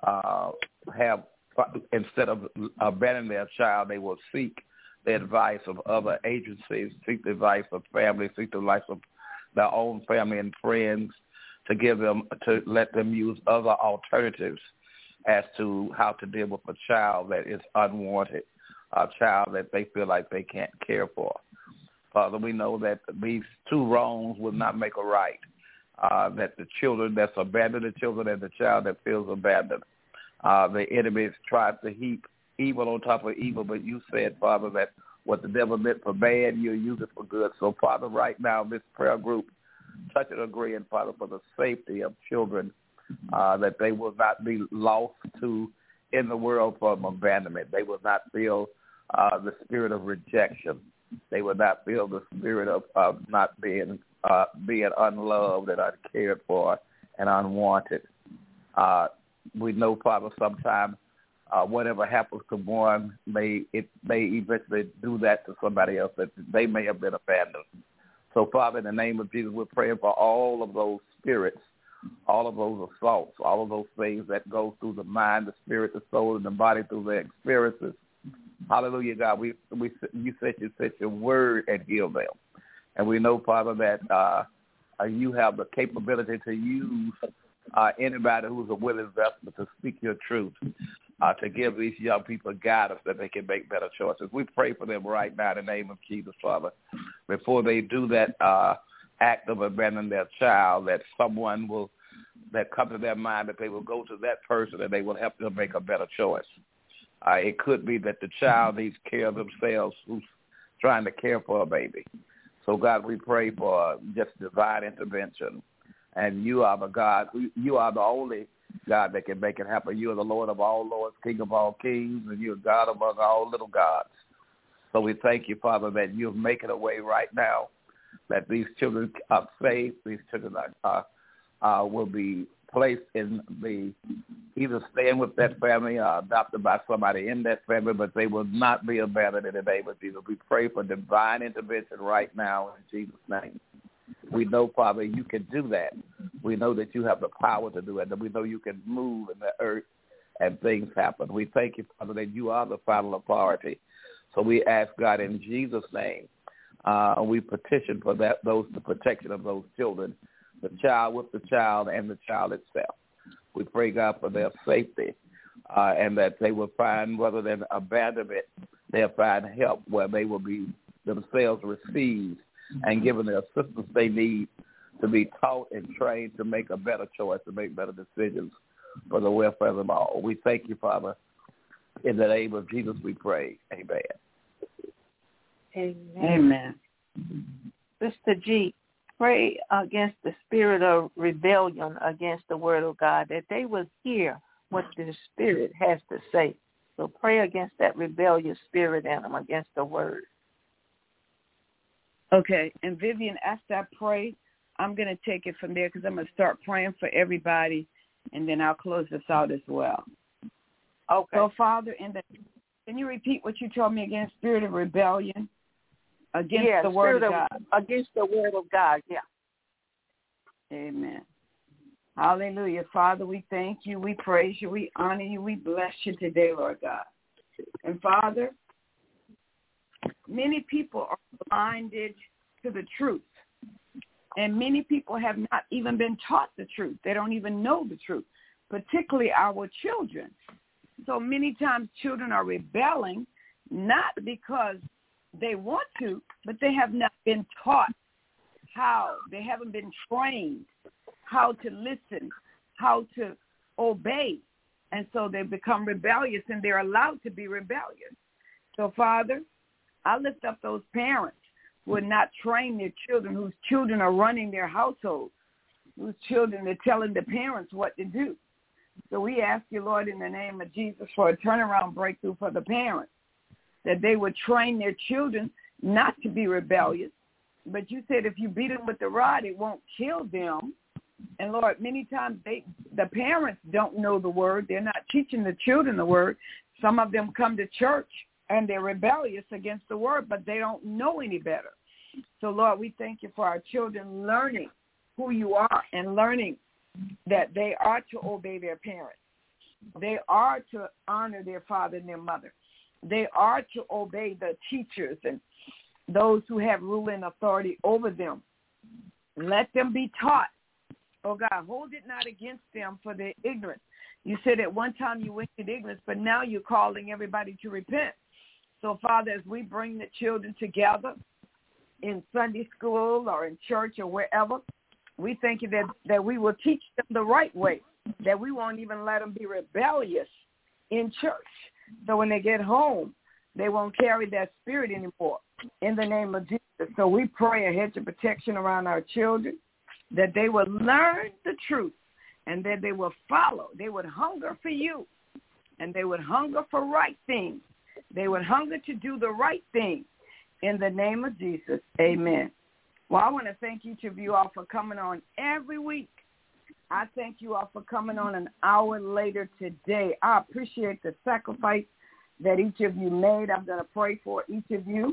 have, instead of abandoning their child, they will seek the advice of other agencies, seek the advice of family, seek the advice of their own family and friends to let them use other alternatives as to how to deal with a child that is unwanted, a child that they feel like they can't care for. Father, we know that these two wrongs will not make a right, that the children that's abandoned the children and the child that feels abandoned. The enemy tries to heap evil on top of evil, but you said, Father, that what the devil meant for bad, you'll use it for good. So, Father, right now, this prayer group, touch and agree, and Father, for the safety of children, that they will not be lost to in the world from abandonment. They will not feel the spirit of rejection. They will not feel the spirit of not being unloved and uncared for and unwanted. We know, Father, sometimes whatever happens to one, may eventually do that to somebody else that they may have been abandoned. So, Father, in the name of Jesus, we're praying for all of those spirits, all of those assaults, all of those things that go through the mind, the spirit, the soul, and the body through their experiences. Hallelujah, God. You said you sent your word and healed them. And we know, Father, that you have the capability to use anybody who's a willing vessel to speak your truth, to give these young people guidance that they can make better choices. We pray for them right now in the name of Jesus, Father. Before they do that act of abandoning their child, that someone that come to their mind, that they will go to that person and they will help them make a better choice. It could be that the child needs care of themselves who's trying to care for a baby. So, God, we pray for just divine intervention. And you are the God, you are the only God that can make it happen. You are the Lord of all lords, King of all kings, and you're God among all little gods. So we thank you, Father, that you're making a way right now, that these children are safe, these children will be placed in either staying with that family or adopted by somebody in that family, but they will not be abandoned in the name of Jesus. We pray for divine intervention right now in Jesus' name. We know, Father, you can do that. We know that you have the power to do it, and we know you can move in the earth and things happen. We thank you, Father, that you are the final authority. So we ask, God, in Jesus' name, we petition for the protection of those children, the child with the child and the child itself. We pray, God, for their safety and that they will find, rather than abandonment, they'll find help where they will be themselves received and given the assistance they need to be taught and trained to make a better choice, to make better decisions for the welfare of them all. We thank you, Father. In the name of Jesus we pray. Amen. Amen. Sister G, pray against the spirit of rebellion against the word of God, that they will hear what the Spirit has to say. So pray against that rebellious spirit in them against the word. Okay, and Vivian, after I pray, I'm going to take it from there because I'm going to start praying for everybody, and then I'll close this out as well. Okay. So, Father, can you repeat what you told me again, spirit of rebellion? against the word of God. Against the word of God, yeah. Amen. Hallelujah. Father, we thank you, we praise you, we honor you, we bless you today, Lord God. And Father, many people are blinded to the truth. And many people have not even been taught the truth. They don't even know the truth, particularly our children. So many times children are rebelling, not because they want to, but they have not been taught how. They haven't been trained how to listen, how to obey. And so they become rebellious, and they're allowed to be rebellious. So, Father, I lift up those parents who are not trained their children, whose children are running their household, whose children are telling the parents what to do. So we ask you, Lord, in the name of Jesus, for a turnaround breakthrough for the parents, that they would train their children not to be rebellious. But you said if you beat them with the rod, it won't kill them. And, Lord, many times the parents don't know the word. They're not teaching the children the word. Some of them come to church, and they're rebellious against the word, but they don't know any better. So, Lord, we thank you for our children learning who you are and learning that they are to obey their parents. They are to honor their father and their mother. They are to obey the teachers and those who have rule and authority over them. Let them be taught. Oh, God, hold it not against them for their ignorance. You said at one time you went in ignorance, but now you're calling everybody to repent. So, Father, as we bring the children together in Sunday school or in church or wherever, we thank you that we will teach them the right way, that we won't even let them be rebellious in church. So when they get home, they won't carry that spirit anymore in the name of Jesus. So we pray a hedge of protection around our children, that they will learn the truth and that they will follow. They would hunger for you, and they would hunger for right things. They would hunger to do the right thing in the name of Jesus. Amen. Well, I want to thank each of you all for coming on every week. I thank you all for coming on an hour later today. I appreciate the sacrifice that each of you made. I'm going to pray for each of you.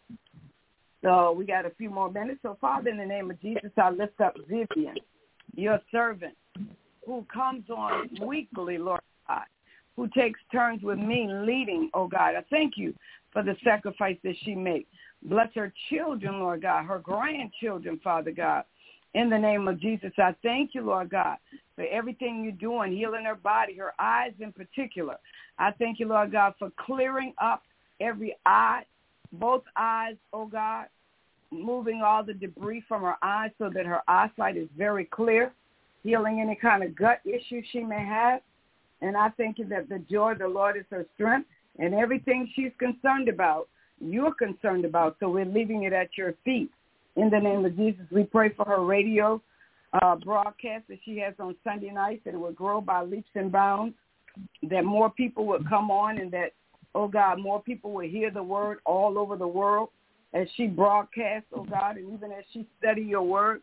So we got a few more minutes. So, Father, in the name of Jesus, I lift up Vivian, your servant, who comes on weekly, Lord God, who takes turns with me leading, oh God. I thank you for the sacrifice that she makes. Bless her children, Lord God, her grandchildren, Father God. In the name of Jesus, I thank you, Lord God, for everything you're doing, healing her body, her eyes in particular. I thank you, Lord God, for clearing up every eye, both eyes, oh God, moving all the debris from her eyes so that her eyesight is very clear, healing any kind of gut issue she may have. And I thank you that the joy of the Lord is her strength, and everything she's concerned about, you're concerned about. So we're leaving it at your feet. In the name of Jesus, we pray for her radio broadcast that she has on Sunday nights, that it will grow by leaps and bounds, that more people would come on, and that, oh God, more people will hear the word all over the world as she broadcasts, oh God, and even as she study your word.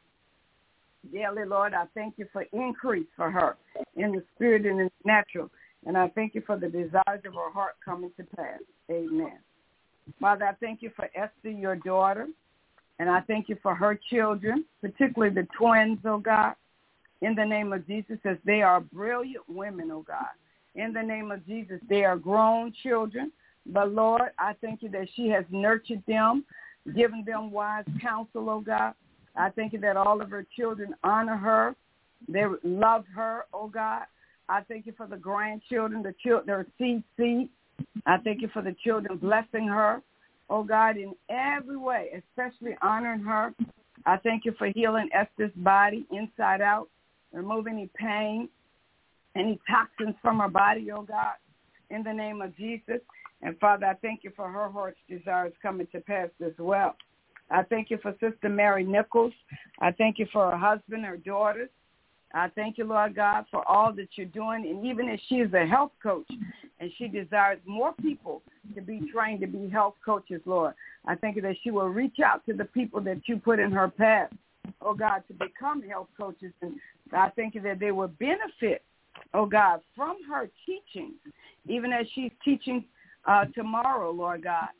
Daily, Lord, I thank you for increase for her in the spirit and in the natural. And I thank you for the desires of her heart coming to pass. Amen. Father, I thank you for Esther, your daughter, and I thank you for her children, particularly the twins, oh God, in the name of Jesus, as they are brilliant women, oh God. In the name of Jesus, they are grown children. But, Lord, I thank you that she has nurtured them, given them wise counsel, oh God. I thank you that all of her children honor her. They love her, oh God. I thank you for the grandchildren, their seed. I thank you for the children blessing her, oh God, in every way, especially honoring her. I thank you for healing Esther's body inside out, removing any pain, any toxins from her body, oh God, in the name of Jesus. And Father, I thank you for her heart's desires coming to pass as well. I thank you for Sister Mary Nichols. I thank you for her husband, her daughters. I thank you, Lord God, for all that you're doing. And even as she is a health coach and she desires more people to be trained to be health coaches, Lord, I thank you that she will reach out to the people that you put in her path, oh God, to become health coaches. And I thank you that they will benefit, oh God, from her teaching, even as she's teaching tomorrow, Lord God.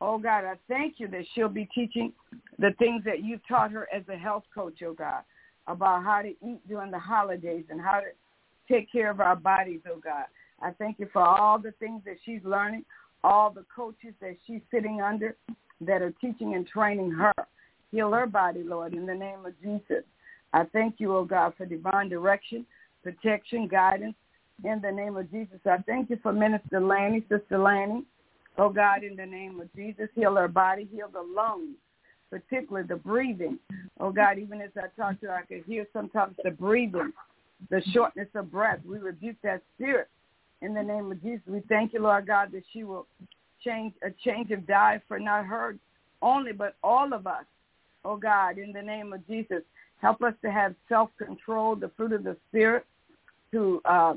Oh, God, I thank you that she'll be teaching the things that you've taught her as a health coach, oh, God, about how to eat during the holidays and how to take care of our bodies, oh, God. I thank you for all the things that she's learning, all the coaches that she's sitting under that are teaching and training her. Heal her body, Lord, in the name of Jesus. I thank you, oh, God, for divine direction, protection, guidance, in the name of Jesus. I thank you for Minister Lanny, Sister Lanny. Oh, God, in the name of Jesus, heal her body, heal the lungs, particularly the breathing. Oh, God, even as I talk to her, I could hear sometimes the breathing, the shortness of breath. We rebuke that spirit in the name of Jesus. We thank you, Lord God, that she will change of diet for not her only, but all of us. Oh, God, in the name of Jesus, help us to have self-control, the fruit of the Spirit, to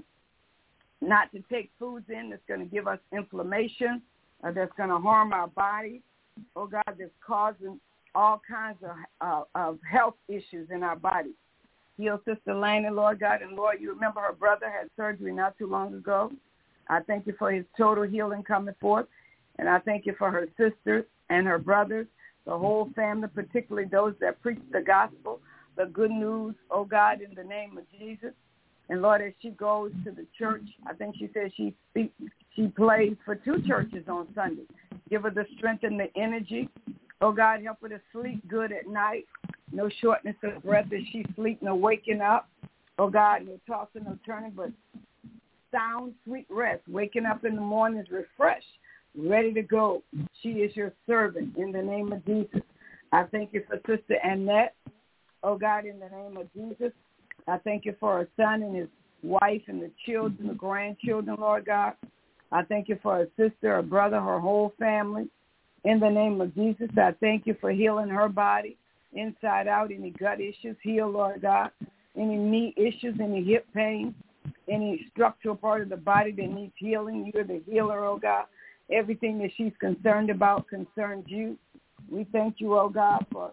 not to take foods in that's going to give us inflammation, that's going to harm our body. Oh, God, that's causing all kinds of health issues in our body. Heal Sister Laney, Lord God. And, Lord, you remember her brother had surgery not too long ago. I thank you for his total healing coming forth. And I thank you for her sisters and her brothers, the whole family, particularly those that preach the gospel, the good news, oh, God, in the name of Jesus. And, Lord, as she goes to the church, I think she said she plays for 2 churches on Sunday. Give her the strength and the energy. Oh, God, help her to sleep good at night. No shortness of breath as she sleeps, no waking up. Oh, God, no tossing, no turning, but sound, sweet rest. Waking up in the morning is refreshed, ready to go. She is your servant in the name of Jesus. I thank you for Sister Annette. Oh, God, in the name of Jesus. I thank you for her son and his wife and the children, the grandchildren, Lord God. I thank you for her sister, her brother, her whole family. In the name of Jesus, I thank you for healing her body inside out, any gut issues, heal, Lord God. Any knee issues, any hip pain, any structural part of the body that needs healing. You're the healer, oh God. Everything that she's concerned about concerns you. We thank you, oh God, for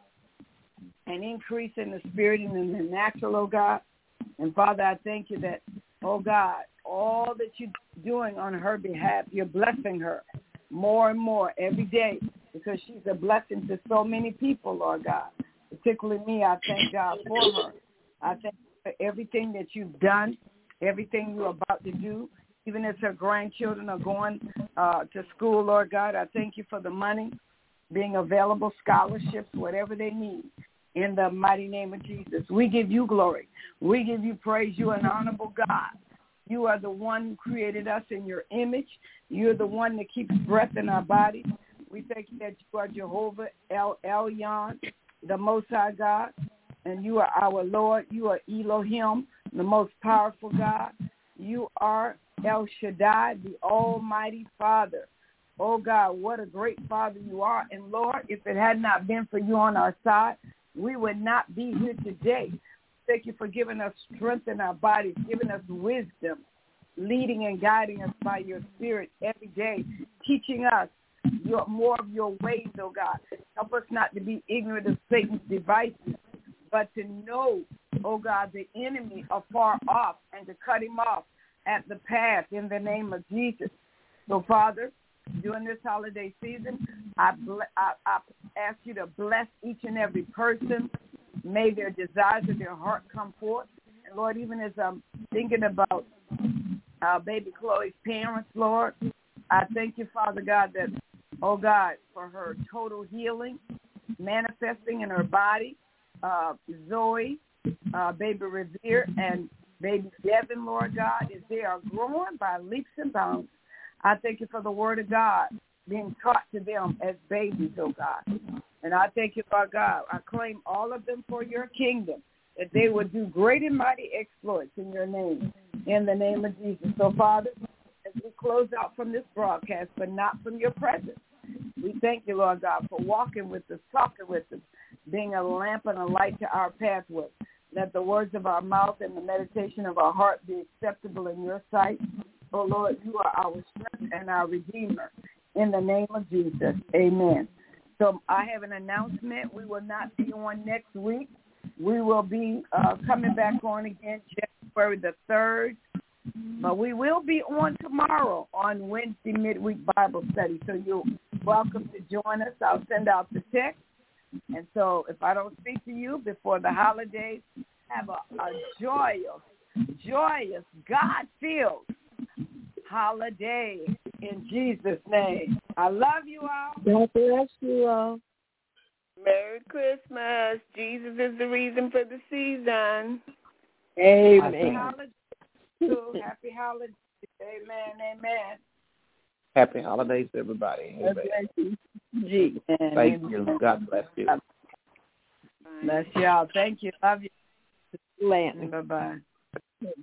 an increase in the spirit and in the natural, oh God. And Father, I thank you that, oh God, all that you're doing on her behalf, you're blessing her more and more every day because she's a blessing to so many people, Lord God. Particularly me, I thank God for her. I thank you for everything that you've done, everything you're about to do, even as her grandchildren are going to school, Lord God. I thank you for the money being available, scholarships, whatever they need. In the mighty name of Jesus, we give you glory. We give you praise. You are an honorable God. You are the one who created us in your image. You're the one that keeps breath in our body. We thank you that you are Jehovah El Elyon, the Most High God, and you are our Lord. You are Elohim, the most powerful God. You are El Shaddai, the Almighty Father. Oh, God, what a great Father you are. And, Lord, if it had not been for you on our side, we would not be here today. Thank you for giving us strength in our bodies, giving us wisdom, leading and guiding us by your Spirit every day, teaching us more of your ways, oh God. Help us not to be ignorant of Satan's devices, but to know, oh God, the enemy afar off and to cut him off at the path in the name of Jesus. So, Father, during this holiday season, I ask you to bless each and every person. May their desires of their heart come forth. And, Lord, even as I'm thinking about baby Chloe's parents, Lord, I thank you, Father God, that, oh, God, for her total healing, manifesting in her body. Zoe, baby Revere, and baby Devin, Lord God, as they are growing by leaps and bounds. I thank you for the word of God being taught to them as babies, oh God. And I thank you, Lord God. I claim all of them for your kingdom, that they would do great and mighty exploits in your name, in the name of Jesus. So, Father, as we close out from this broadcast, but not from your presence, we thank you, Lord God, for walking with us, talking with us, being a lamp and a light to our pathway. Let the words of our mouth and the meditation of our heart be acceptable in your sight. Oh, Lord, you are our strength and our Redeemer. In the name of Jesus, amen. So I have an announcement. We will not be on next week. We will be coming back on again January the 3rd. But we will be on tomorrow on Wednesday midweek Bible study. So you'll welcome to join us. I'll send out the text. And so if I don't speak to you before the holidays, have a joyous, God-filled holiday in Jesus' name. I love you all. God bless you all. Merry Christmas. Jesus is the reason for the season. Amen. Happy holidays. Amen. Happy holidays, everybody. Amen. Thank you. God bless you. Bless y'all. Thank you. Love you. Land. Bye-bye.